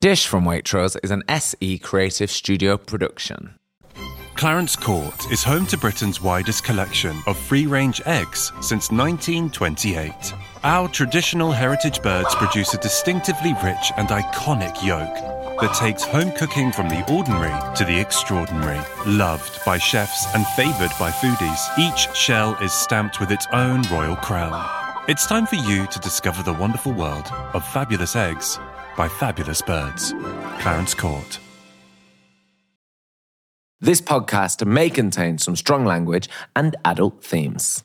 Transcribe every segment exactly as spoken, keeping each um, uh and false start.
Dish from Waitrose is an S E Creative Studio production. Clarence Court is home to Britain's widest collection of free-range eggs since nineteen twenty-eight. Our traditional heritage birds produce a distinctively rich and iconic yolk that takes home cooking from the ordinary to the extraordinary. Loved by chefs and favoured by foodies, each shell is stamped with its own royal crown. It's time for you to discover the wonderful world of fabulous eggs by fabulous birds. Clarence Court. This podcast may contain some strong language and adult themes.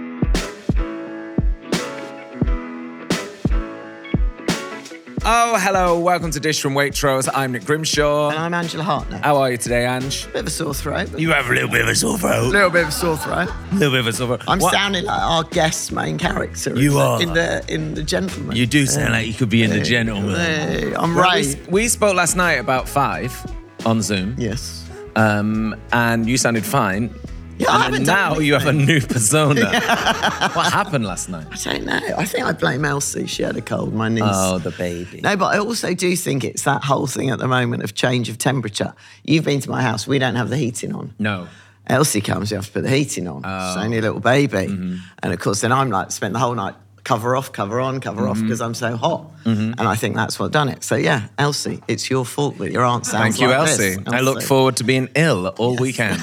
Oh, hello. Welcome to Dish from Waitrose. I'm Nick Grimshaw. And I'm Angela Hartnett. How are you today, Ange? Bit of a sore throat. You have a little bit of a sore throat. A little bit of a sore throat. A little bit of a sore throat. I'm What? sounding like our guest main character. You in are. The, in the in the Gentleman. You do sound like you could be in The Gentleman. Hey, I'm Well, right. We, we spoke last night about five on Zoom. Yes. Um, and you sounded fine. Yeah, I and haven't then done now you have a anything. new persona. What happened last night? I don't know. I think I blame Elsie. She had a cold, my niece. Oh, the baby. No, but I also do think it's that whole thing at the moment of change of temperature. You've been to my house. We don't have the heating on. No. Elsie comes, you have to put the heating on. Oh. She's only a little baby. Mm-hmm. And of course, then I'm like, spent the whole night cover off, cover on, cover off, because I'm so hot. Mm-hmm. And I think that's what done it. So yeah, Elsie, it's your fault that your aunt sounds Thank you, like Elsie. this. I look Elsie. forward to being ill all weekend.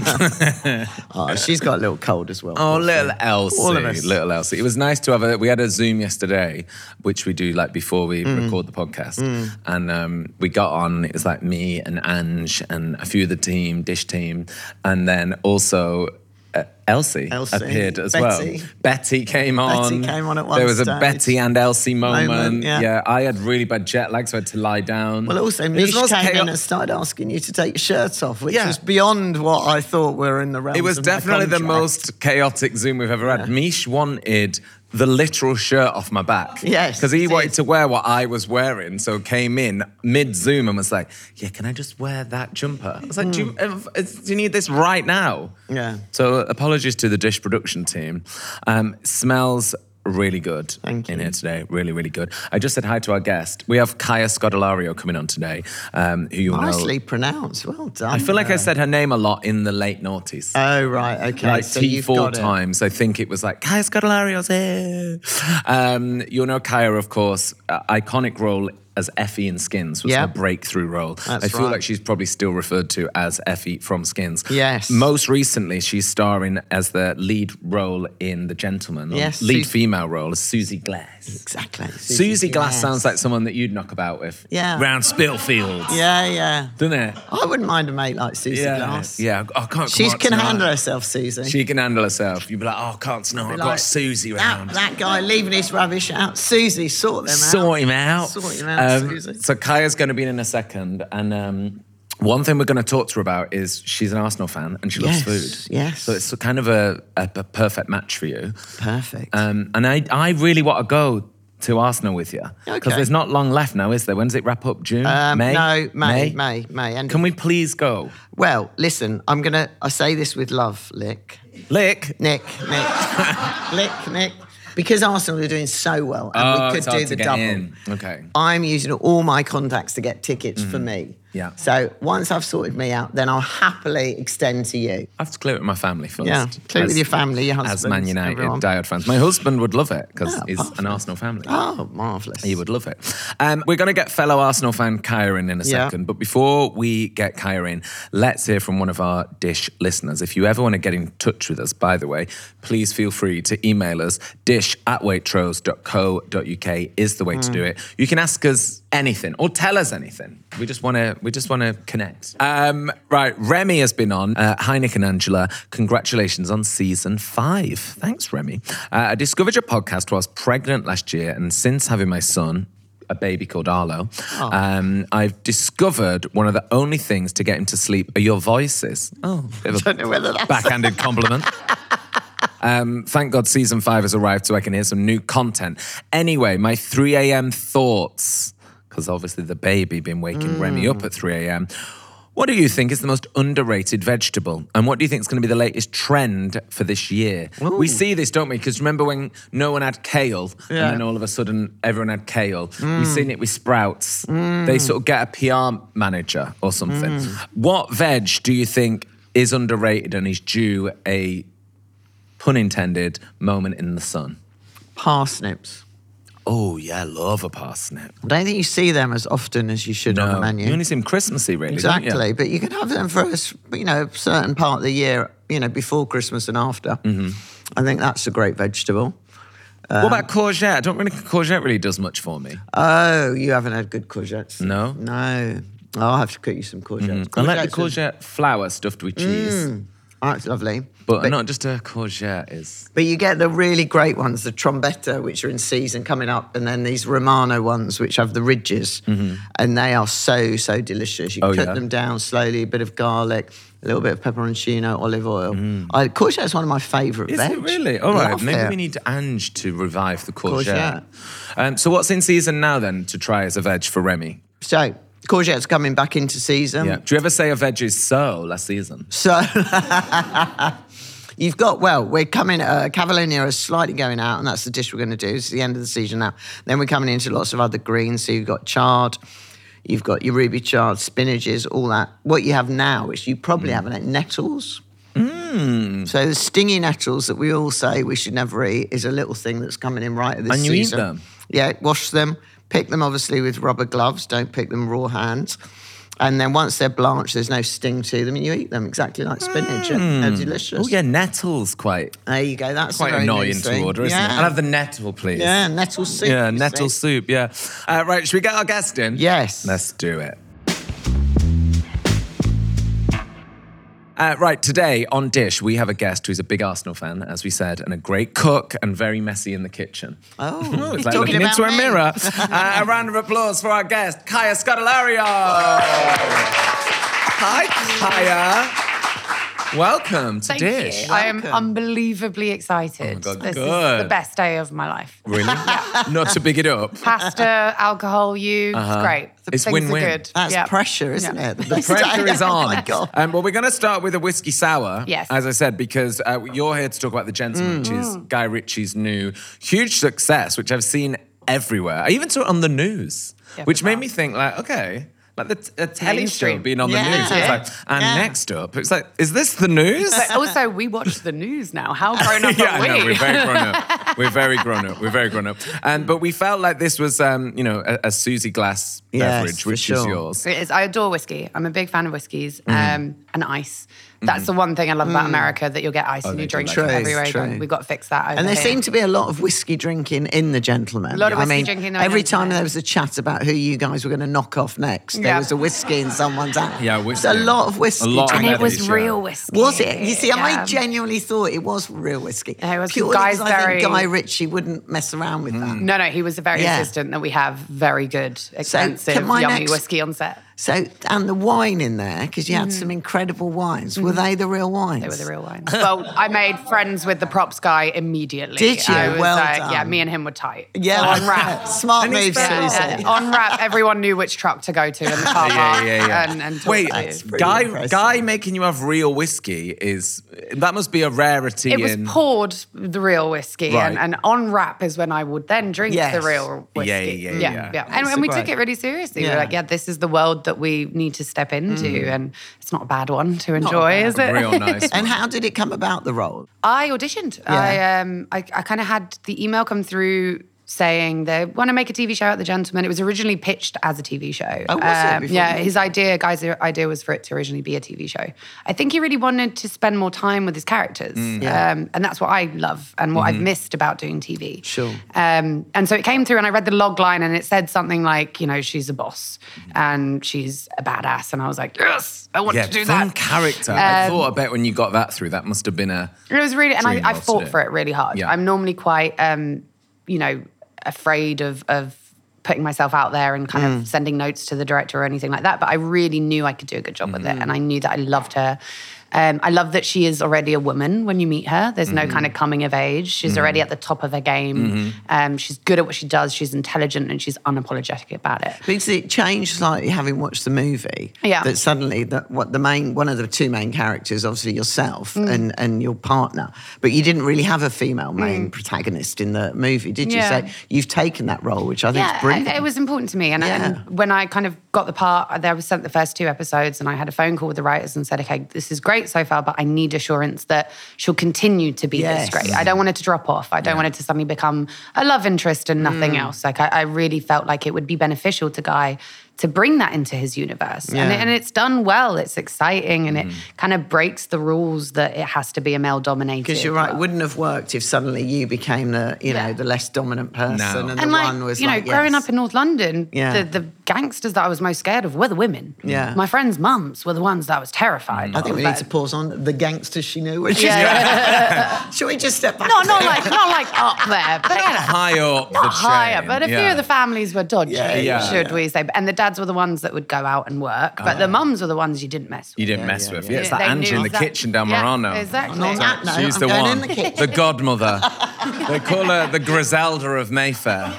Oh, she's got a little cold as well. Oh, poor little thing. Elsie. All of us. Little Elsie. It was nice to have a, we had a Zoom yesterday, which we do like before we Mm. record the podcast. And um, we got on, it was like me and Ange and a few of the team, Dish team. And then also uh, Elsie, Elsie. appeared as Betty. well. Betty came on. Betty came on at one There was a stage. Betty and Elsie moment. Moment, yeah. I had really bad jet lag, so I had to lie down. Well, also, It was Mish most came in chaos- and started asking you to take your shirts off, which Yeah. was beyond what I thought were in the realms It was of my definitely the contract. most chaotic Zoom we've ever had. Mish wanted the literal shirt off my back. Yes, Because he he wanted did. to wear what I was wearing, so came in mid-Zoom and was like, yeah, can I just wear that jumper? I was like, do, you, Hmm. uh, do you need this right now? Yeah. So apologies to the Dish production team. Um, smells really good Thank in you. here today. Really, really good. I just said hi to our guest. We have Kaya Scodelario coming on today, um, who you'll know. Nicely pronounced. Well done. I feel like I uh, said her name a lot in the late noughties. Oh, right. Okay. Like so T you've four got it. times. I think it was like, Kaya Scodelario's here. Um, you'll know Kaya, of course, uh, iconic role as Effie in Skins was Yeah. her breakthrough role. That's I feel right. like she's probably still referred to as Effie from Skins. Yes. Most recently, she's starring as the lead role in The Gentleman. or Yes, Lead Su- female role as Susie Glass. Exactly. Susie Glass Yes. sounds like someone that you'd knock about with. Yeah. Round Spillfields. Yeah, yeah. Doesn't it? I wouldn't mind a mate like Susie Yeah. Glass. Yeah. I can't come She out can tonight. handle herself, Susie. She can handle herself. You'd be like, oh, I can't tonight. I've got Like, Susie that, round. that guy leaving his rubbish out. Susie, sort them out. Sort him out. Sort him out, Um, Susie. so Kaya's going to be in in a second, and um, one thing we're going to talk to her about is she's an Arsenal fan and she Yes, loves food. yes. So it's kind of a, a, a perfect match for you. Perfect. Um, and I, I really want to go to Arsenal with you because Okay. there's not long left now, is there? When does it wrap up? June? Um, May? No, May, May, May. And Can we please go? Well, listen, I'm going to, I say this with love, Lick. Lick. Nick, Nick. Lick, Nick. Because Arsenal are doing so well and Oh, we could it's hard do to the get double. in. Okay. I'm using all my contacts to get tickets for me. Yeah. So once I've sorted me out, then I'll happily extend to you. I have to clear it with my family first. Yeah, clear it with As- your family, your As husband, Man United everyone. diehard fans. My husband would love it because Oh, he's an perfect. Arsenal family. Oh, marvellous. He would love it. Um, we're going to get fellow Arsenal fan Kaya in in a Yeah. second. But before we get Kaya in, let's hear from one of our Dish listeners. If you ever want to get in touch with us, by the way, please feel free to email us. dish at waitrose dot co dot uk is the way to do it. You can ask us anything or tell us anything. We just want to we just want to connect. Um, right, Remy has been on. Uh, hi, Nick and Angela. Congratulations on season five. Thanks, Remy. Uh, I discovered your podcast whilst pregnant last year, and since having my son, a baby called Arlo, um, I've discovered one of the only things to get him to sleep are your voices. Oh, bit of a don't know whether that's- backhanded compliment. Um, thank God season five has arrived so I can hear some new content. Anyway, my three a.m. thoughts, because obviously the baby been waking Remy up at three a.m. What do you think is the most underrated vegetable? And what do you think is going to be the latest trend for this year? Ooh. We see this, don't we? Because remember when no one had kale Yeah. and then all of a sudden everyone had kale? Mm. We've seen it with sprouts. Mm. They sort of get a P R manager or something. Mm. What veg do you think is underrated and is due a, pun intended, moment in the sun? Parsnips. Oh, yeah, I love a parsnip. I don't think you see them as often as you should on the menu. You only see them Christmassy, really, Exactly, don't you? but you can have them for a s- you know certain part of the year, you know, before Christmas and after. Mm-hmm. I think that's a great vegetable. What about courgette? I don't really courgette really does much for me. Oh, you haven't had good courgettes? No? No. I'll have to cook you some courgettes. I like the Courgettes are- courgette flour stuffed with cheese. Mm, that's lovely. But, not just a courgette is... But you get the really great ones, the trombetta, which are in season coming up, and then these Romano ones, which have the ridges, mm-hmm. and they are so, so delicious. You Oh, cook yeah? them down slowly, a bit of garlic, a little bit of pepperoncino, olive oil. Mm. I, courgette is one of my favourite Is veg. it really? All right, Love maybe it. we need Ange to revive the courgette. Courgette. Um, so what's in season now then to try as a veg for Remy? So, courgette's coming back into season. Yeah. Do you ever say a veg is so last season? So... You've got, well, we're coming, uh, Cavallina is slightly going out, and that's the dish we're going to do. It's the end of the season now. Then we're coming into lots of other greens. So you've got chard, you've got your ruby chard, spinaches, all that. What you have now, which you probably mm. haven't had, nettles. Mm. So the stingy nettles that we all say we should never eat is a little thing that's coming in right at this and you season. eat them? Yeah, wash them. Pick them, obviously, with rubber gloves. Don't pick them raw hands. And then once they're blanched, there's no sting to them, and you eat them exactly like spinach. Mm. They're delicious. Oh, yeah, nettles quite. There you go. That's Quite a very annoying nice to thing. order, isn't yeah. it? I'll have the nettle, please. Yeah, nettle soup. Yeah, you nettle see. soup, yeah. Uh, right, should we get our guest in? Yes. Let's do it. Uh, right, today on Dish, we have a guest who's a big Arsenal fan, as we said, and a great cook and very messy in the kitchen. Oh, Oh, it's you're like talking looking about into a me. mirror. Uh, a round of applause for our guest, Kaya Scodelario. Hi, Kaya. Welcome to Thank Dish. you. I am Welcome. unbelievably excited. Oh my God, this good. is the best day of my life. Really? Yeah. Not to big it up. Pasta, alcohol used, Uh-huh. it's great. It's Things win-win. are good. That's Yeah. pressure, isn't Yeah. it? The pressure is on. Oh, my God. Um, well, we're going to start with a whiskey sour, Yes. as I said, because uh, you're here to talk about The Gentleman, which is Mm. Guy Ritchie's new huge success, which I've seen everywhere. I even saw it on the news, Yeah, which made wow. me think, like, okay, like the t- a telly show Mainstream. being on Yeah. the news. It's like, and Yeah. next up, it's like, is this the news? But also, we watch the news now. How grown up yeah, are we? I know, we're very grown up. We're very grown up. We're very grown up. And but we felt like this was, um, you know, a, a Susie Glass Yes, beverage, for which is sure. yours. It is. I adore whiskey. I'm a big fan of whiskeys Mm-hmm. um, and ice. That's the one thing I love about America, that you'll get ice in Mm. Oh, they your do drink like True, everywhere you go. true. We've got to fix that over And there here. seemed to be a lot of whiskey drinking in The Gentleman. A lot of I whiskey mean, drinking in The every time Gentleman. there was a chat about who you guys were going to knock off next, there Yeah. was a whiskey in someone's hand. Yeah, There's whiskey. a lot of whiskey. A lot of And it was Medleys, yeah. real whiskey. Was it? You see, I Yeah. genuinely thought it was real whiskey. Yeah, it was. Purely Guy's because I think very- Guy Ritchie wouldn't mess around with that. No, no, he was very Yeah. insistent that we have very good, expensive, can my yummy next- whiskey on set. So, and the wine in there, because you had some incredible wines. Were they the real wines? They were the real wines. Well, I made friends with the props guy immediately. Did you? I was Well like, done. yeah, me and him were tight. Yeah, So on wrap. smart And it's move, fair. Susie. Yeah, on wrap, everyone knew which truck to go to in the car park. Yeah, yeah, yeah. And, and talk Wait, to you. pretty Guy, impressive. Guy making you have real whiskey is that must be a rarity. It was in, poured the real whiskey, Right. and, and on wrap is when I would then drink Yes. the real whiskey. Yeah, yeah, yeah, yeah. And, That's and we great. took it really seriously. We Yeah. were like, yeah, this is the world that we need to step into, and it's not a bad one to enjoy, bad is it? real nice. And how did it come about, the role? I auditioned. I um I, I kind of had the email come through saying they want to make a T V show at The Gentleman. It was originally pitched as a T V show. Oh, was it? Um, Before yeah, you- his idea, Guy's idea was for it to originally be a T V show. I think he really wanted to spend more time with his characters. Yeah. Um, and that's what I love and what I've missed about doing T V. Sure. Um, and so it came through and I read the log line and it said something like, you know, she's a boss and she's a badass. And I was like, yes, I want yeah, to do fun that. character. I Um, thought, I bet when you got that through, that must have been a. It was really, and dream I, I role to fought do. for it really hard. Yeah. I'm normally quite, um, you know, afraid of of putting myself out there and kind Mm. of sending notes to the director or anything like that. But I really knew I could do a good job with Mm-hmm. it, and I knew that I loved her. Um, I love that she is already a woman when you meet her. There's no kind of coming of age. She's already at the top of her game. Um, she's good at what she does. She's intelligent and she's unapologetic about it. Because it changed slightly having watched the movie. Yeah. That suddenly that what the main one of the two main characters, obviously yourself and, and your partner, but you didn't really have a female main protagonist in the movie, did you? Yeah. So you've taken that role, which I think is brilliant. It was important to me. And, Yeah. and when I kind of got the part, I was sent the first two episodes and I had a phone call with the writers and said, okay, this is great so far, but I need assurance that she'll continue to be Yes. this great. I don't want it to drop off. I don't want it to suddenly become a love interest and nothing else. Like I, I really felt like it would be beneficial to Guy to bring that into his universe. Yeah. And, and it's done well. It's exciting and it kind of breaks the rules that it has to be a male-dominated. Because you're right, it wouldn't have worked if suddenly you became the, you know, Yeah. the less dominant person, No. and, And the like, one was you know, like, growing yes. up in North London, Yeah. the, the gangsters that I was most scared of were the women. Yeah. My friends' mums were the ones that I was terrified I think of. we need to pause on the gangsters she knew. Which Yeah, is, yeah. Shall we just step back? No, not like not like up there, but you know, High up not the higher. chain. But a few Yeah. of the families were dodgy, Yeah, yeah, should yeah. we say? And the dads were the ones that would go out and work, but the mums were the ones you didn't mess with. You didn't Yeah, mess yeah, with. yeah. Yeah, it's Yeah, like they Angie knew in the exact- kitchen down Yeah, Murano. exactly. On that note, She's I'm the going one. in the kitchen. The godmother. They call her the Griselda of Mayfair.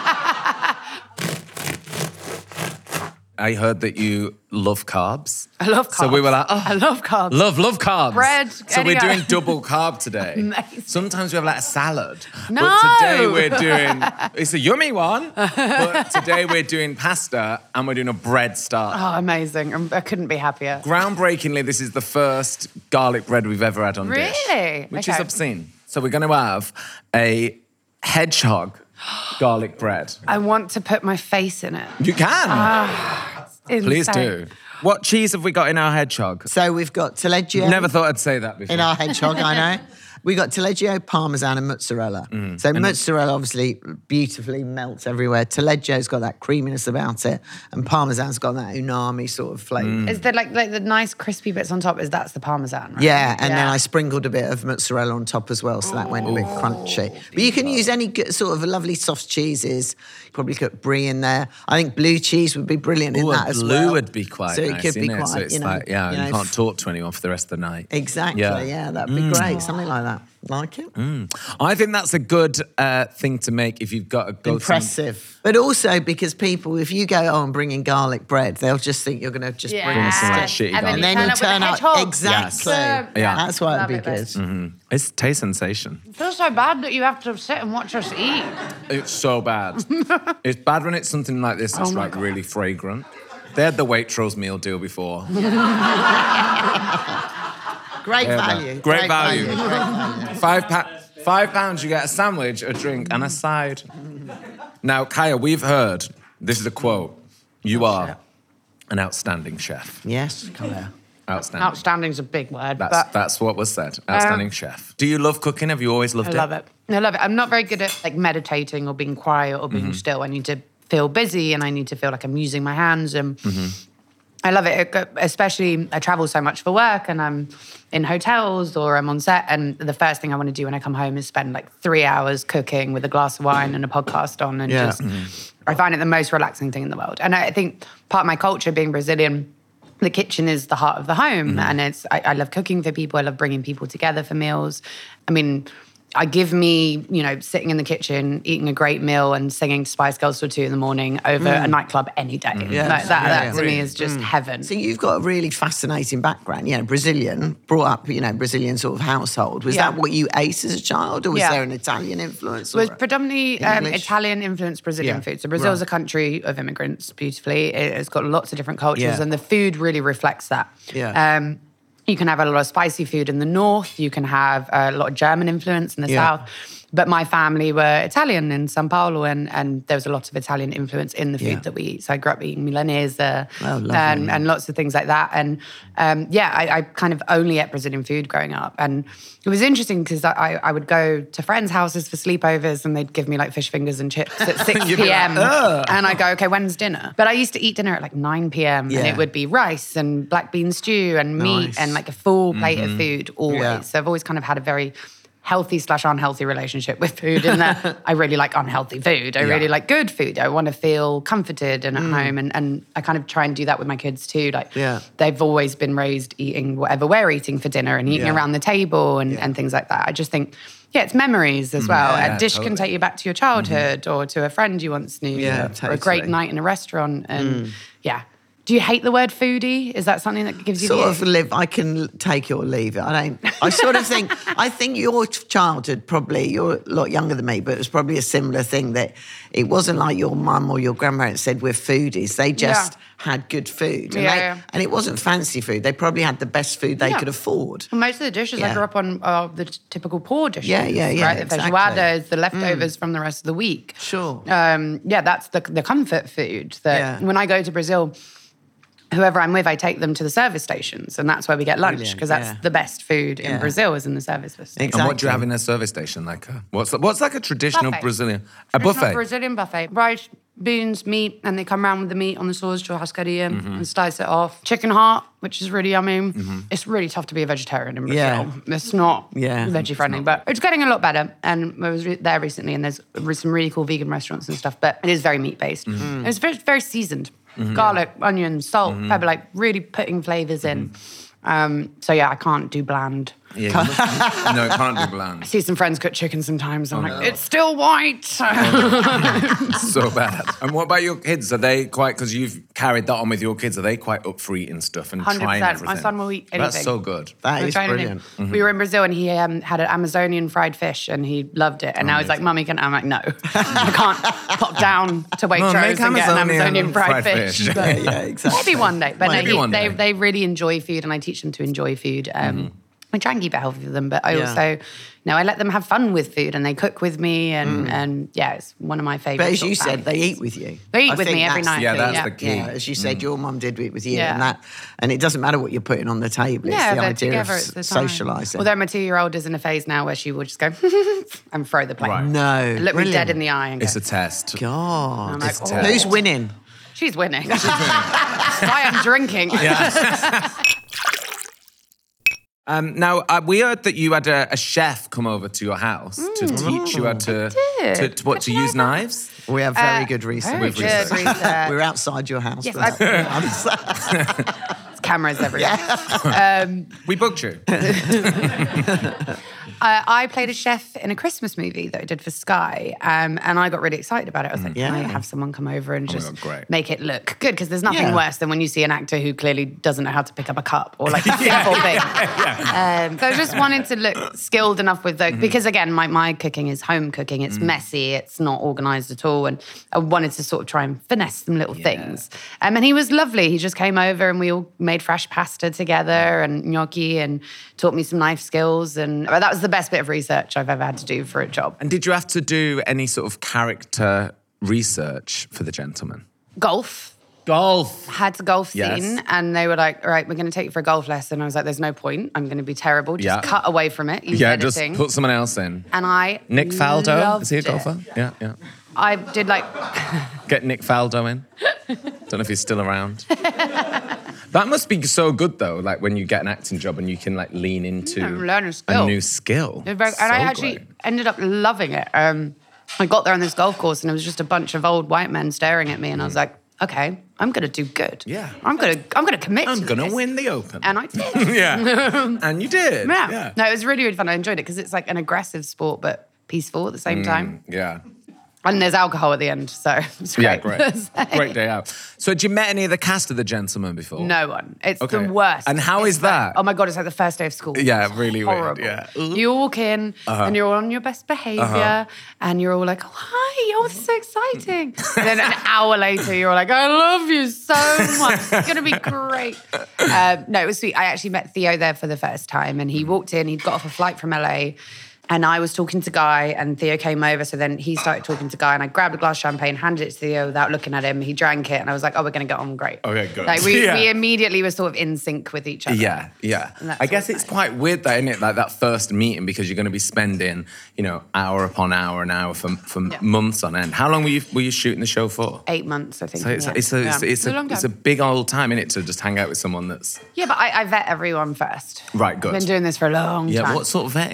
I heard that you love carbs. I love carbs. So we were like, oh, I love carbs. Love, love carbs. Bread, So we're anyway. doing double carb today. Amazing. Sometimes we have like a salad. No. But today we're doing, it's a yummy one. But today we're doing pasta and we're doing a bread starter. Oh, amazing. I'm- I couldn't be happier. Groundbreakingly, this is the first garlic bread we've ever had on dish. Really? Which is Okay. obscene. So we're going to have a hedgehog garlic bread. I want to put my face in it. You can. Ah, Please Insane. do. What cheese have we got in our hedgehog? So we've got Taleggio. Never thought I'd say that before. in our hedgehog, I know. We got Taleggio, Parmesan, and mozzarella. Mm. So mozzarella obviously beautifully melts everywhere. Taleggio's got that creaminess about it, and Parmesan's got that umami sort of flavour. Mm. Is there like like the nice crispy bits on top? Is that's the parmesan? Right? Yeah, and then Yeah. I sprinkled a bit of mozzarella on top as well, so that went a bit crunchy. But you can use any good, sort of lovely soft cheeses. Probably put brie in there. I think blue cheese would be brilliant in Ooh, that a as blue well. would be quite so nice, it could be innit? quite, So it's you know, like, yeah, you you, know, can't talk to anyone for the rest of the night. Exactly, Yeah. yeah, that'd be great. Something like that. Like it? I think that's a good uh, thing to make if you've got to go Impressive. But also because people, if you go, oh, I'm bringing garlic bread, they'll just think you're going to just bring Yeah. some, like, us shitty and then garlic. And then you you turn turn up out with the hedgehog. exactly. Yes. Yeah. That's why it'd Love be it, good. Liz. Some, it's taste sensation. It feels so bad that you have to sit and watch us eat. It's so bad. It's bad when it's something like this that's Oh my like God. really fragrant. They had the Waitrose meal deal before. Great Yeah, value. Great value. Great value. Five, pa- five pounds, you get a sandwich, a drink, and a side. Now, Kaya, we've heard, this is a quote, you are an outstanding chef. Yes, Claire. Outstanding. Outstanding's a big word, That's, but that's what was said. Outstanding chef. Do you love cooking? Have you always loved I it? love it. I love it. I'm not very good at like meditating or being quiet or being Mm-hmm. still. I need to feel busy and I need to feel like I'm using my hands and Mm-hmm. I love it. It- Especially I travel so much for work and I'm in hotels or I'm on set and the first thing I want to do when I come home is spend like three hours cooking with a glass of wine and a podcast on and Yeah. just I find it the most relaxing thing in the world. And I think part of my culture being Brazilian, the kitchen is the heart of the home. Mm-hmm. And it's I, I love cooking for people. I love bringing people together for meals. I mean, I give me, you know, sitting in the kitchen, eating a great meal and singing Spice Girls till two in the morning over a nightclub any day. Yeah. Like that, Yeah, that yeah. to me is just heaven. So you've got a really fascinating background. You know, Brazilian, brought up, you know, Brazilian sort of household. Was Yeah. that what you ate as a child, or was Yeah. there an Italian influence? It was or- predominantly um, English? Italian influenced Brazilian Yeah. food. So Brazil's Right. a country of immigrants, beautifully. It- It's got lots of different cultures, Yeah. and the food really reflects that. Yeah. Um, you can have a lot of spicy food in the north. You can have a lot of German influence in the Yeah. south. But my family were Italian in São Paulo, and, and there was a lot of Italian influence in the food Yeah. that we eat. So I grew up eating Milanese uh, Oh, lovely. and, and lots of things like that. And um, yeah, I, I kind of only ate Brazilian food growing up. And it was interesting because I, I would go to friends' houses for sleepovers and they'd give me like fish fingers and chips at six You'd be p.m. like, "Ugh." And I go, okay, when's dinner? But I used to eat dinner at like nine p.m. and Yeah. it would be rice and black bean stew and meat Nice. and like a full plate of food always. Yeah. So I've always kind of had a very healthy slash unhealthy relationship with food in that I really like unhealthy food. I Yeah. really like good food. I want to feel comforted and at home. And, and I kind of try and do that with my kids too. Like Yeah. they've always been raised eating whatever we're eating for dinner and eating Yeah. around the table and, and things like that. I just think, yeah, it's memories as well. Yeah, a dish totally. can take you back to your childhood or to a friend you once knew. Yeah, or a great totally. night in a restaurant. And yeah. Do you hate the word foodie? Is that something that gives you Sort the of live. I can take it or leave it. I don't. I sort of think. I think your childhood probably. You're a lot younger than me, but it was probably a similar thing. That it wasn't like your mum or your grandparents said we're foodies. They just Yeah. had good food, and, Yeah, they, yeah. and it wasn't fancy food. They probably had the best food they Yeah. could afford. Well, most of the dishes I Yeah. grew up on are the t- typical poor dishes. Yeah, yeah, yeah, Right? The exactly. feijoadas, the leftovers from the rest of the week. Sure. Um, yeah, that's the the comfort food. That Yeah. when I go to Brazil, whoever I'm with, I take them to the service stations, and that's where we get lunch Brilliant, because that's yeah. the best food in Yeah. Brazil is in the service station. Exactly. And what do you have in a service station? Like, a, what's what's like a traditional Buffet. Brazilian a Traditional buffet? Brazilian buffet. Rice, beans, meat, and they come around with the meat on the sauce, churrascaria, Mm-hmm. and slice it off. Chicken heart, which is really yummy. It's really tough to be a vegetarian in Brazil. Yeah. It's not Yeah. veggie friendly, but it's getting a lot better. And I was re- there recently, and there's re- some really cool vegan restaurants and stuff, but it is very meat based. Mm-hmm. It's very, very seasoned. Garlic, onion, salt, pepper, like really putting flavors in. Um, so yeah, I can't do bland. Yeah, you must- no, it can't do bland. See some friends cook chicken sometimes. I'm Oh, like, no. it's still white. So bad. And what about your kids? Are they quite, because you've carried that on with your kids, are they quite up for eating stuff and one hundred trying percent. everything? My son will eat anything. That's so good. That We're is trying brilliant. anything. We were in Brazil and he um, had an Amazonian fried fish and he loved it. And now he's like, Mummy, can I'm like, no, I can't pop down to Mum, Waitrose make and get an Amazonian Amazonian fried, fried fish. fish. But Yeah, exactly. maybe one day. But no, Maybe he, one they, day. they really enjoy food and I teach them to enjoy food. Um, I try and keep it healthy for them, but I Yeah. also, you know, I let them have fun with food and they cook with me. And, and yeah, it's one of my favourite. But as sort you of said, they family eat with you. They eat I with think me every that's- night. Yeah, that's yeah. the key. Yeah, as you said, your mum did it with you, Yeah. and that, and it doesn't matter what you're putting on the table. It's Yeah, the they're idea together. of It's the time. socialising. Although my two-year-old is in a phase now where she will just go and throw the plate. Right. no, Look me brilliant. dead in the eye and go, It's a test. God, I'm like, It's oh. terrible. who's winning? She's winning. That's why I'm drinking. Um, now, uh, we heard that you had a, a chef come over to your house to teach you how to, did. to, to what to use knives. We have very Uh, good research. very We've good researched. research. We're outside your house. Yes, for that. There's cameras everywhere. We booked you. Uh, I played a chef in a Christmas movie that I did for Sky, um, and I got really excited about it. I was like, Yeah. can I have someone come over and just God, great. make it look good? Because there's nothing Yeah. worse than when you see an actor who clearly doesn't know how to pick up a cup or like a simple thing. Um, so I just wanted to look skilled enough with the, because again, my, my cooking is home cooking. It's messy. It's not organised at all. And I wanted to sort of try and finesse some little things. Um, and he was lovely. He just came over and we all made fresh pasta together and gnocchi and taught me some knife skills. And that was the best bit of research I've ever had to do for a job. And did you have to do any sort of character research for the gentleman? Golf. Golf. Had a golf Yes. scene and they were like, all right, we're going to take you for a golf lesson. I was like, there's no point. I'm going to be terrible. Just Yeah. cut away from it. Use Yeah, editing. just put someone else in. And I Nick Faldo, loved is he a it. golfer? Yeah, yeah. I did like, Get Nick Faldo in. Don't know if he's still around. That must be so good though, like when you get an acting job and you can like lean into Yeah, learn a skill. new skill. It was very- So and I actually great. ended up loving it. Um, I got there on this golf course and it was just a bunch of old white men staring at me, and I was like, okay, I'm gonna do good. Yeah. I'm gonna, I'm gonna commit. I'm to gonna this. win the Open. And I did. yeah. And you did. Yeah. Yeah. No, it was really, really fun. I enjoyed it because it's like an aggressive sport, but peaceful at the same time. Yeah. And there's alcohol at the end, so it's great. Yeah, great. Great day out. So had you met any of the cast of The Gentleman before? No one. It's Okay. the worst. And how It's is like- that? oh my God, it's like the first day of school. Yeah, It's really weird, horrible. yeah. You walk in and you're on your best behavior and you're all like, oh, hi, oh, this is so exciting. And then an hour later, you're like, I love you so much. It's going to be great. Um, no, it was sweet. I actually met Theo there for the first time and he walked in, he'd got off a flight from L A. And I was talking to Guy and Theo came over. So then he started talking to Guy and I grabbed a glass of champagne, handed it to Theo without looking at him. He drank it and I was like, oh, we're going to get on great. Okay, good. Like we, Yeah. we immediately were sort of in sync with each other. Yeah, yeah. And that's I guess what's it's nice. quite weird, that, isn't it? Like that first meeting, because you're going to be spending, you know, hour upon hour and hour for, for Yeah. months on end. How long were you were you shooting the show for? Eight months, I think. So it's, yeah. it's, a, it's, Yeah. it's, a, long it's time. a big old time, innit, to just hang out with someone that's... Yeah, but I, I vet everyone first. Right, good. I've been doing this for a long Yeah, time. what sort of vetting?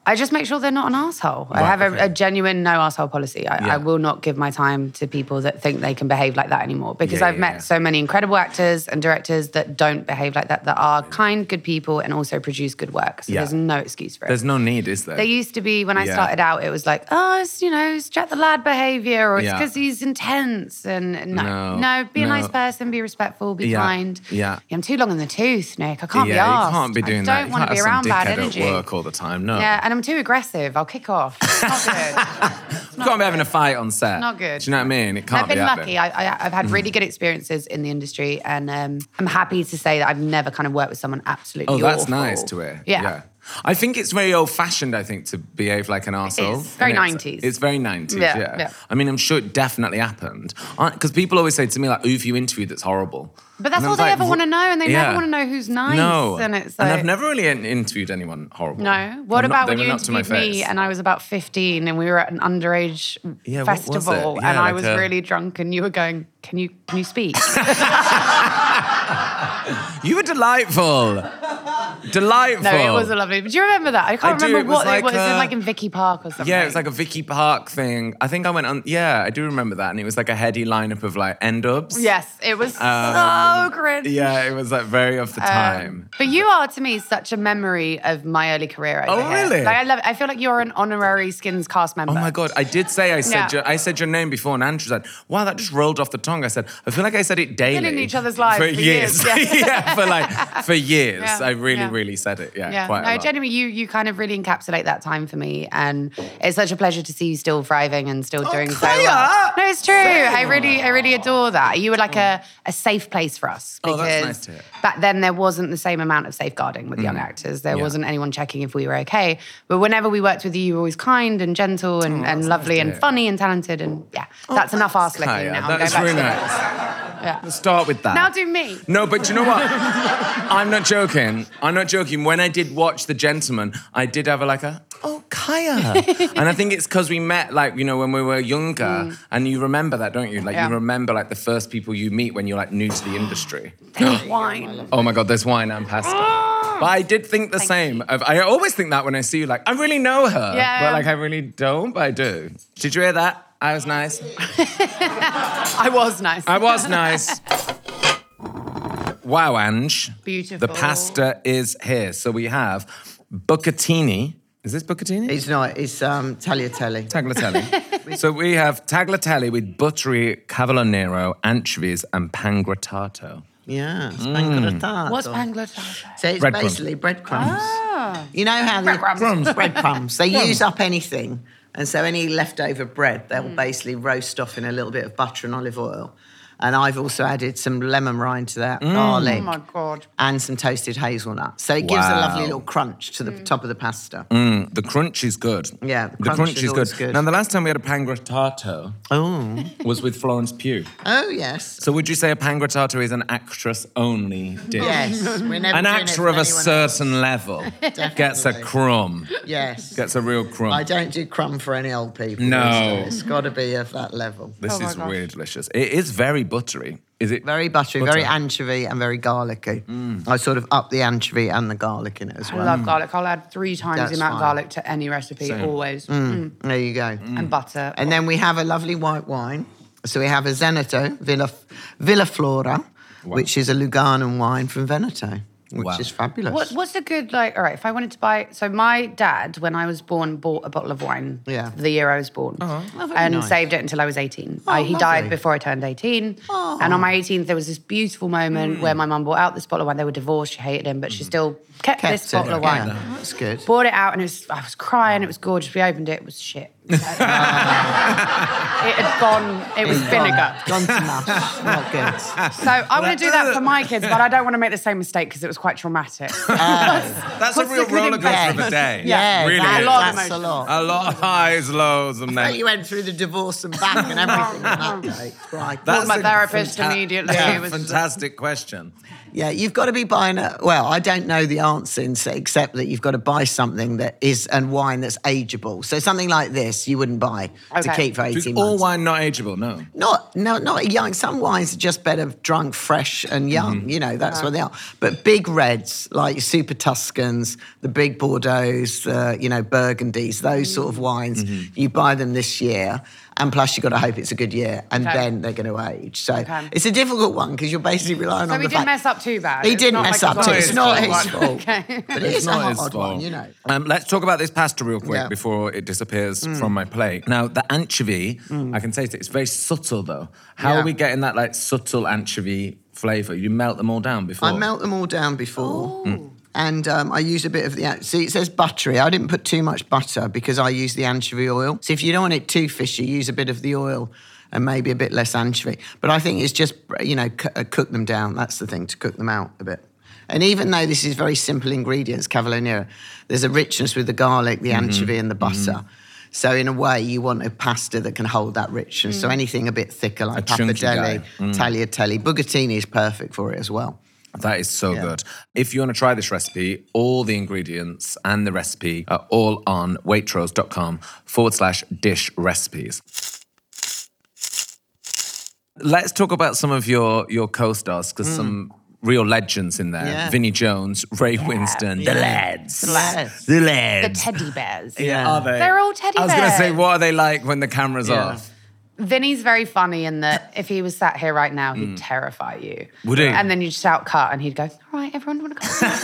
I just make sure they're not an asshole. I Right, have a, okay. a genuine no asshole policy. I, Yeah. I will not give my time to people that think they can behave like that anymore because Yeah, I've yeah, met yeah. so many incredible actors and directors that don't behave like that, that are kind, good people and also produce good work. So Yeah. there's no excuse for it. There's no need, is there? There used to be, when I Yeah. started out, it was like, oh, it's, you know, it's Jack the Lad behavior or it's Yeah. because he's intense. And no, No, no, be a no. nice person, be respectful, be Yeah, kind. yeah. I'm too long in the tooth, Nick. I can't yeah, be arsed. you can't be doing I that. don't You want can't to be have around some bad dickhead energy. at work all the time. No. Yeah, and I'm too aggressive. I'll kick off. It's not good. You can't be having a fight on set. Not good. Do you know what I mean? It can't I've been be lucky. happening. I, I, I've had really good experiences in the industry, and um, I'm happy to say that I've never kind of worked with someone absolutely Oh, that's awful. nice to hear. Yeah. I think it's very old-fashioned, I think, to behave like an arsehole. is. Very And it's- nineties. It's very nineties, yeah. Yeah, yeah. I mean, I'm sure it definitely happened. Because people always say to me, like, who have you interviewed that's horrible? But that's And I all was they like, ever want to know, and they yeah. never want to know who's nice. No. And it's and like, I've never really in- interviewed anyone horrible. No. What I'm not- about they when were you not to my interviewed me face. and I was about fifteen and we were at an underage Yeah, what was it? festival Yeah, and I like was a- really drunk and you were going, can you can you speak? You were delightful. Delightful. No, it was a lovely. Do you remember that? I can't I do, remember it was what like it was. It a- was like in Vicky Park or something. Yeah, it was like a Vicky Park thing. I think I went on. Yeah, I do remember that, and it was like a heady lineup of like N-dubs. Yes, it was Um, so cringe. Yeah, it was like very off the Um, time. but you are to me such a memory of my early career. Over Oh, here. really? Like I love it. I feel like you're an honorary Skins cast member. Oh my god! I did say I said Yeah. your, I said your name before, and Andrew said, "Wow, that just rolled off the tongue." I said, "I feel like I said it daily in each other's lives for, for years." years, yeah. Yeah, for like for years. Yeah, I really, yeah. really said it. Yeah, Yeah, quite a no, lot. genuinely, you you kind of really encapsulate that time for me, and it's such a pleasure to see you still thriving and still doing so Kaya! well. No, it's true. I really, I really adore that. You were like a, a safe place for us Oh, because that's nice to hear. back then there wasn't the same amount of safeguarding with young actors. There Mm. Yeah. wasn't anyone checking if we were okay. But whenever we worked with you, you were always kind and gentle and, and lovely Oh, nice to and hear. funny and talented, and yeah, that's enough arse licking Kaya, now. I'm that's going really back to nice. Yeah. Let's start with that. Now do me. No, but do you know what? I'm not joking. I'm not joking. When I did watch The Gentleman, I did have a like a, oh, Kaya. And I think it's because we met, like, you know, when we were younger. And you remember that, don't you? Like, Yeah. you remember, like, the first people you meet when you're, like, new to the industry. Wine. Oh, my God, there's wine and pasta. But I did think the Thank same. Of, I always think that when I see you, like, I really know her. Yeah. But, like, I really don't, but I do. Did you hear that? I was nice. I was nice. I was nice. Wow, Ange. Beautiful. The pasta is here. So we have bucatini. Is this bucatini? It's not. It's um, tagliatelle. Tagliatelle. So we have tagliatelle with buttery cavallonero, anchovies, and pangrattato. Yeah, it's pangrattato. What's Bangladesh? So it's Breadcrumbs. basically breadcrumbs. Ah. You know how the Breadcrumbs. breadcrumbs, they use up anything. And so any leftover bread, they'll basically roast off in a little bit of butter and olive oil. And I've also added some lemon rind to that, garlic, Oh my God. and some toasted hazelnut. So it gives a Wow. lovely little crunch to the top of the pasta. Mm, the crunch is good. Yeah, the crunch, is, good. always good. Now, the last time we had a pangrattato Oh. was with Florence Pugh. Oh, yes. So would you say a pangrattato is an actress-only dish? Yes. We're never An doing it actor for of a anyone certain level gets a Definitely. crumb. Yes. Gets a real crumb. I don't do crumb for any old people. No. so It's got to be of that level. This Oh my is gosh. really delicious. It is very buttery. Is it? Very buttery, Butter. very anchovy, and very garlicky. I sort of up the anchovy and the garlic in it as I well. love garlic. I'll add three times That's the amount of fine. garlic to any recipe, always. Mm. There you go. And butter. And then we have a lovely white wine. So we have a Zeneto Villa, Villa Flora, which is a Luganan wine from Veneto, which Wow. is fabulous. What, what's a good, like, all right, if I wanted to buy, so my dad, when I was born, bought a bottle of wine Yeah. the year I was born Oh, very and nice. saved it until I was eighteen. Oh, I, he lovely. died before I turned eighteen. Oh. And on my eighteenth, there was this beautiful moment where my mum bought out this bottle of wine. They were divorced, she hated him, but she still kept, Kept this it. bottle of wine. Yeah, that's good. Bought it out and it was, I was crying, it was gorgeous. We opened it, it was shit. it had gone, it was vinegar. Gone to mush. Not good. So I want to do that for my kids, but I don't want to make the same mistake because it was quite traumatic. That's a What's real the good roller coaster of a investment? day. Yeah, really that- is. A lot of that's a emotions. lot. A lot of highs, lows, and Well, then. you went through the divorce and back and everything on that day. Right. That's my a therapist fanta- immediately. Yeah, It was- fantastic question. Yeah, you've got to be buying a. Well, I don't know the answer in- except that you've got to buy something that is and wine that's ageable. So something like this. this you wouldn't buy to Okay. keep for So it's eighteen all months. wine not ageable, no. Not, no, not young. Some wines are just better drunk, fresh, and young. Mm-hmm. You know, that's what they are. But big reds, like Super Tuscans, the big Bordeaux's, uh, you know, Burgundies, those sort of wines, Mm-hmm. you buy them this year. And plus, you've got to hope it's a good year, and Okay. then they're going to age. So Okay. it's a difficult one because you're basically relying So on he the didn't fact mess up too bad. he It's didn't not mess like up too. it's It's not not his his fault. fault. Okay. But it is a not hot his odd fault. one, you know. Um, let's talk about this pasta real quick Yeah. before it disappears from my plate. Now, the anchovy, I can taste it. It's very subtle, though. How Yeah. are we getting that like subtle anchovy flavour? You melt them all down before. I melt them all down before. Oh. And um, I use a bit of the... See, it says buttery. I didn't put too much butter because I use the anchovy oil. So if you don't want it too fishy, use a bit of the oil and maybe a bit less anchovy. But I think it's just, you know, c- uh, cook them down. That's the thing, to cook them out a bit. And even though this is very simple ingredients, Cavolo Nero, there's a richness with the garlic, the anchovy and the butter. So in a way, you want a pasta that can hold that richness. So anything a bit thicker, like A chunky pappardelle, guy. Mm. tagliatelle. Bucatini is perfect for it as well. That is so Yeah. good. If you want to try this recipe, all the ingredients and the recipe are all on waitrose.com forward slash dish recipes. Let's talk about some of your, your co-stars, because some real legends in there. Yeah. Vinnie Jones, Ray Winston, the Yeah. lads. The lads. The The lads. teddy bears. Yeah. Are they? They're all teddy I was going to bears. say, what are they like when the camera's Yeah. off? Vinny's very funny in that if he was sat here right now, he'd terrify you. Would he? And then you'd shout cut and he'd go, all right, everyone want to come?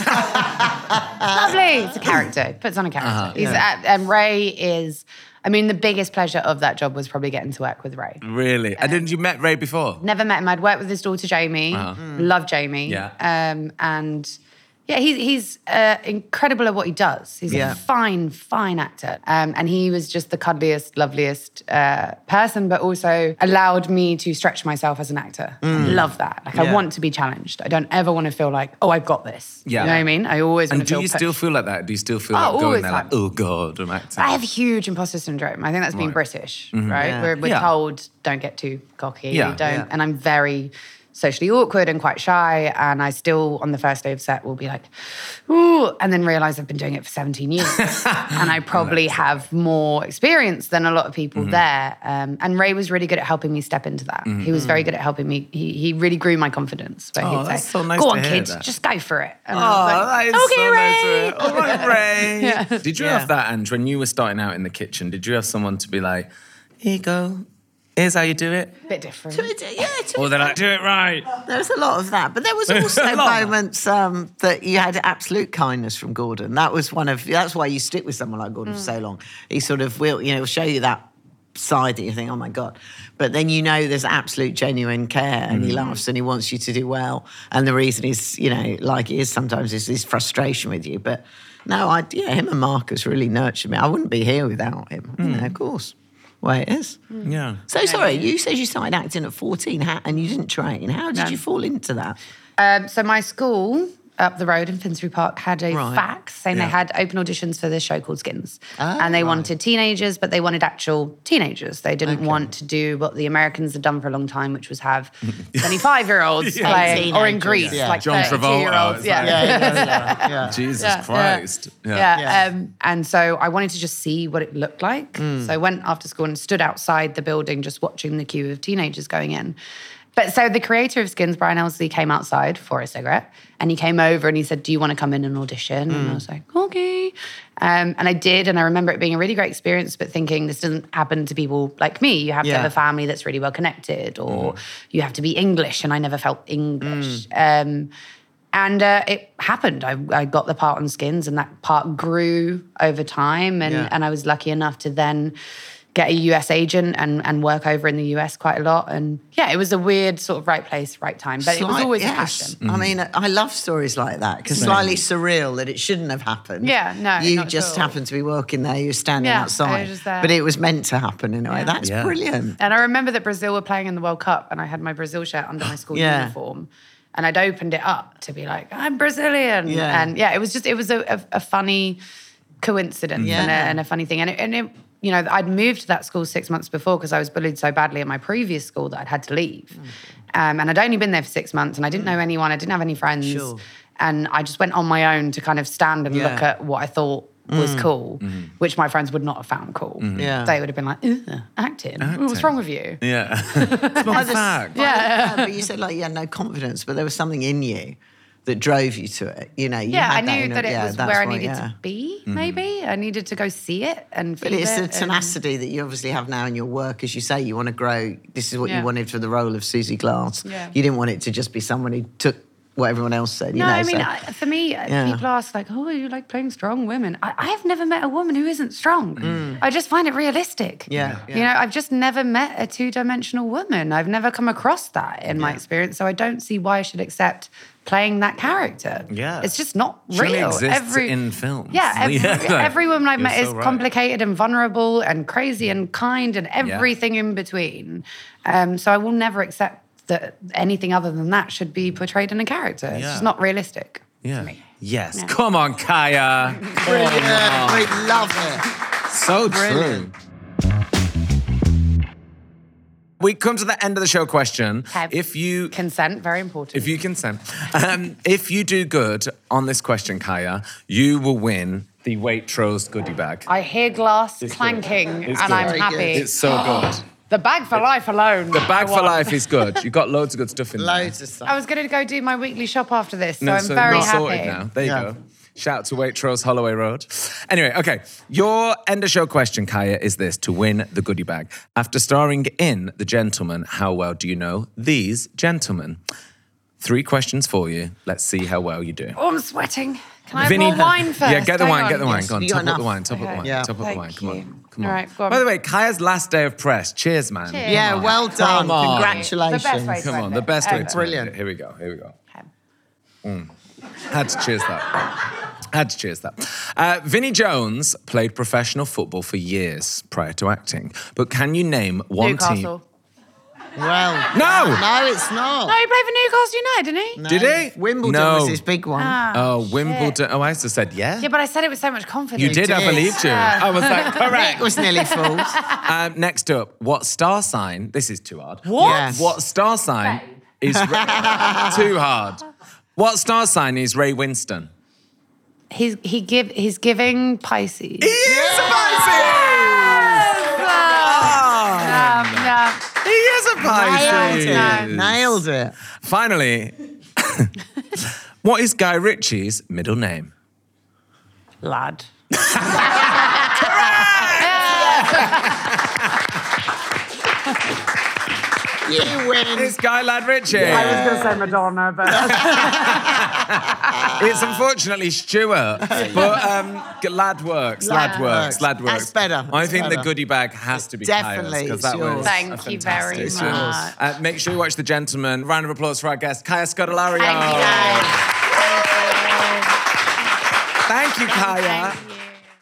Lovely. It's a character. He puts on a character. He's at, and Ray is, I mean, the biggest pleasure of that job was probably getting to work with Ray. Really? and didn't you met Ray before? Never met him. I'd worked with his daughter, Jamie. Love Jamie. Yeah. Um, and yeah, he's, he's uh, incredible at what he does. He's Yeah. a fine, fine actor. Um, and he was just the cuddliest, loveliest uh, person, but also allowed me to stretch myself as an actor. I love that. Like, I Yeah. want to be challenged. I don't ever want to feel like, oh, I've got this. Yeah. You know what I mean? I always And want to do feel you pushed. still feel like that? Do you still feel Oh, like all going the there like, time. oh God, I'm acting? I have huge imposter syndrome. I think that's being Right. British, right? Yeah. We're, we're Yeah. told don't get too cocky, Yeah. don't. Yeah. And I'm very socially awkward and quite shy, and I still on the first day of set will be like, ooh, and then realize I've been doing it for seventeen years, and I probably have more experience than a lot of people Mm-hmm. there. Um, and Ray was really good at helping me step into that. He was very good at helping me. He, he really grew my confidence. Where Oh, he'd that's say, so nice "Go to on, hear kids, that. just go for it." And Oh, I that was is like, so "Okay, nice to Ray." hear. All right, Ray. Yeah. Did you Yeah. have that, Ange, when you were starting out in the kitchen? Did you have someone to be like, here you go, here's how you do it? Bit different. Yeah, to Or they're like, do it right. There was a lot of that, but there was also A lot. moments um, that you had absolute kindness from Gordon. That was one of. That's why you stick with someone like Gordon for so long. He sort of will, you know, show you that side that you think, oh my god, but then you know there's absolute genuine care, and he laughs and he wants you to do well. And the reason is, you know, like he is sometimes is his frustration with you. But no, I yeah, him and Marcus really nurtured me. I wouldn't be here without him. You know, of course, way it is. Yeah. So sorry, you said you started acting at fourteen how, and you didn't train. How did No. you fall into that? Um, so my school up the road in Finsbury Park had a Right. fax saying Yeah. they had open auditions for this show called Skins. Ah, and they right. wanted teenagers, but they wanted actual teenagers. They didn't want to do what the Americans had done for a long time, which was have twenty-five-year-olds Yeah. playing, or in Teenagers, Greece, yeah. like John Travolta, thirty-two-year-olds. it's Yeah. like- Yeah, yeah, yeah. Jesus Yeah, Christ. Yeah. Yeah. Yeah. Um, and so I wanted to just see what it looked like. Mm. So I went after school and stood outside the building just watching the queue of teenagers going in. But so the creator of Skins, Brian Elsley, came outside for a cigarette and he came over and he said, do you want to come in and audition? And Mm. I was like, okay. Um, and I did. And I remember it being a really great experience, but thinking this doesn't happen to people like me. You have to Yeah. have a family that's really well connected, or Mm. you have to be English. And I never felt English. Um, And uh, it happened. I, I got the part on Skins, and that part grew over time. And, Yeah. and I was lucky enough to then get a U S agent and, and work over in the U S quite a lot. And yeah, it was a weird sort of right place, right time. But it was Slight- always yes. a passion. I mean, I love stories like that because slightly surreal that it shouldn't have happened. Yeah, no, You not at just all. happened to be working there. You were standing Yeah, I outside, was just there. but it was meant to happen in a way. Yeah. That's Yeah. brilliant. And I remember that Brazil were playing in the World Cup, and I had my Brazil shirt under my school Yeah. uniform. And I'd opened it up to be like, I'm Brazilian. Yeah. And yeah, it was just, it was a, a, a funny coincidence Yeah. and, a, and a funny thing. And it, and it, you know, I'd moved to that school six months before because I was bullied so badly at my previous school that I'd had to leave. Um, and I'd only been there for six months and I didn't know anyone. I didn't have any friends. Sure. And I just went on my own to kind of stand and Yeah. look at what I thought was cool, which my friends would not have found cool. Yeah. They would have been like, "Ugh, acting. What's wrong with you?" Yeah. It's not a fact. Yeah, but you said like you had no confidence, but there was something in you that drove you to it. You know, you Yeah, had I knew inner- that it yeah, was that's where I why, needed yeah. to be, maybe. I needed to go see it and feel But it's it. the and- tenacity that you obviously have now in your work. As you say, you want to grow. This is what Yeah. you wanted for the role of Susie Glass. Yeah. You didn't want it to just be someone who took what everyone else said. You No, know, I mean, so- I, for me, Yeah. people ask like, "Oh, you like playing strong women?" I, I have never met a woman who isn't strong. I just find it realistic. Yeah, you yeah. know, I've just never met a two-dimensional woman. I've never come across that in my experience, so I don't see why I should accept playing that character. Yeah. it's just not She only real. exists in films. Yeah, every, Yeah. every woman I've You're met so is right. complicated and vulnerable and crazy and kind and everything in between. Um, so I will never accept that anything other than that should be portrayed in a character. It's Yeah. just not realistic Yeah. to me. Yes. Yeah. Come on, Kaya. Brilliant. We love it. So Brilliant. true. We come to the end of the show question. Okay. If you Consent, very important. if you consent, um, if you do good on this question, Kaya, you will win the Waitrose goodie bag. I hear glass It's good. clanking It's and good. I'm Very happy. good. It's so good. The bag for life alone. The bag I for want. life is good. You've got loads of good stuff in there. Loads of stuff. I was going to go do my weekly shop after this, so No, I'm so very not happy. sorted now. There you Yeah. go. Shout out to Waitrose, Holloway Road. Anyway, okay. Your end of show question, Kaya, is this to win the goodie bag. After starring in The Gentleman, how well do you know these gentlemen? Three questions for you. Let's see how well you do. Oh, I'm sweating. Can I have Vinny- more wine first? Yeah, get the Hang wine, on. get the wine. Yes, Go on, you top got up the enough. wine, top up Okay. the wine, Yeah. top up the Thank wine. Come on, you. come on. All right, go on. By the way, Kaya's last day of press. Cheers, man. Cheers. Yeah, well done. Come on. Congratulations. The best way to Come on, end the it. best way Okay. to Brilliant. end it. Here we go, here we go. Okay. Had to cheers that. Had to cheers that. Uh, Vinnie Jones played professional football for years prior to acting. But can you name one Newcastle. team? Well, No! no, it's not. No, he played for Newcastle United, didn't he? No. Did he? Wimbledon No. was his big one. Ah, Oh, shit. Wimbledon. Oh, I used to said yeah. Yeah, but I said it with so much confidence. You did, I did. believed you. Yeah. I was like, Nick correct. was nearly fooled. Um, next up, what star sign? This is too hard. What? Yeah. What star sign is Ray, too hard? What star sign is Ray Winston? He's he give he's giving Pisces. He is a Pisces. Um, yeah. He is a Pisces. Nailed it. Nailed it. Finally, what is Guy Ritchie's middle name? Lad. You win. It's Guy Lad Ritchie. I was going to say Madonna, but It's unfortunately Stuart, but um, lad works, lad, Lad works, works. lad works. That's better. I That's think the better. goodie bag has to be Definitely, Kaya's, 'cause it's that yours. was Thank a you fantastic very story. much. Uh, make sure you watch The Gentleman. Round of applause for our guest, Kaya Scodelario. thank you guys. Thank you, Kaya. Thank you.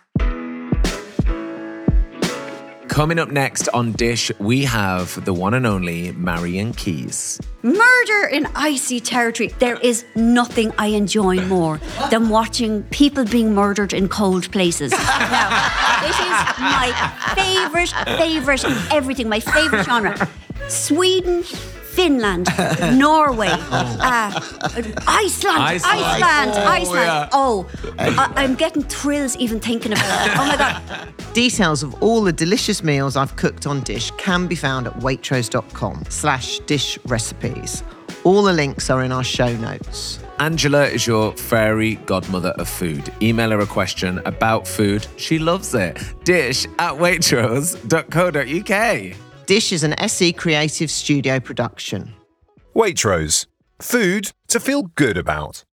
Coming up next on Dish, we have the one and only Marion Keys. Murder in icy territory. There is nothing I enjoy more than watching people being murdered in cold places. Now, it is my favourite, favourite, everything, my favourite genre. Sweden, Finland, Norway, uh, Iceland, Iceland. Iceland, Oh, Iceland. yeah. Oh, I- I'm getting thrills even thinking about it. Oh my God. Details of all the delicious meals I've cooked on Dish can be found at waitrose.com slash dish recipes. All the links are in our show notes. Angela is your fairy godmother of food. Email her a question about food. She loves it. Dish at waitrose dot co dot uk. Dish is an S E Creative Studio production. Waitrose. Food to feel good about.